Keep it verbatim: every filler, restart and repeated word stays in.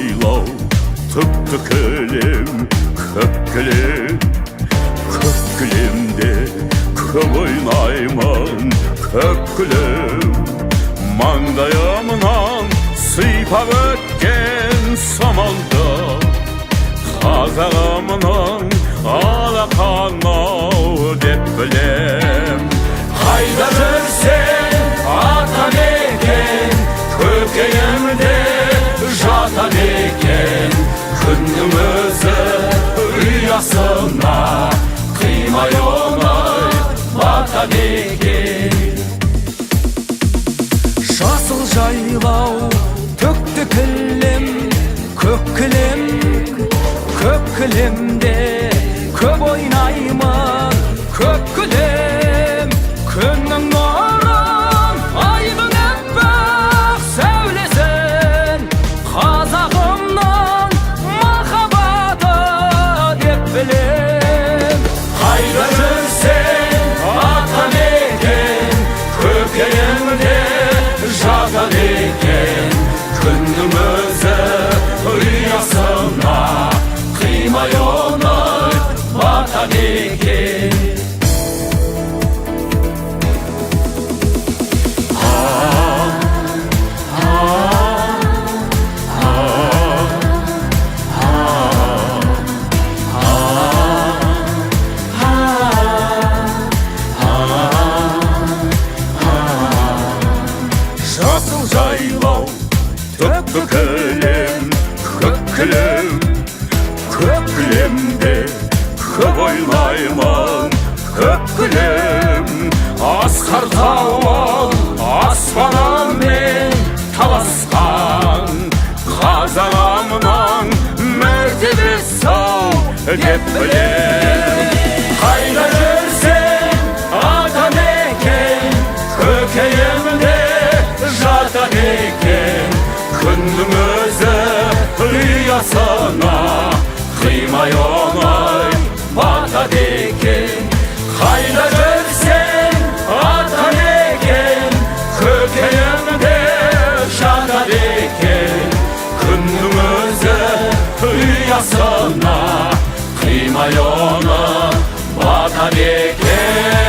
жайлау, түпті кілем, көк кілем. Көк кілемде көп ойнаймын, көк кілем. Маңдайымнан сыйпап өткен самалда, қазағымның алақанау деп білем. Қайда жүрсең атан екен, көкейімде жатан екен. Күннің өзі ұясына қимай оңай батан екен. Жасыл жайлау, төкті кілем, көк кілем. Көк кілемде көп ойнаймын, көк кілем. Күннің нұрын, айдың аппақ сәулесін, қазағымның махаббаты деп білем. Қайда жүрсең атан екен, көкейімде жатан екен. Күннің өзі ұясына қимай оңай батан екен. Жасыл жайлау, түпті кілем, көк кілем. Көк кілемде көп ойнаймын, көк кілем. Асқар тауын аспанымен таласқан, қазағымның мәртебесі деп білем. Қайда жүрсең атан екен, көкейімде жатан екен. Күннің өзі ұясына қимай оңай батан екен. Қайда жүрсең атан екен, көкейімде жатан екен. Күннің өзі ұясына қимай оңай батан екен.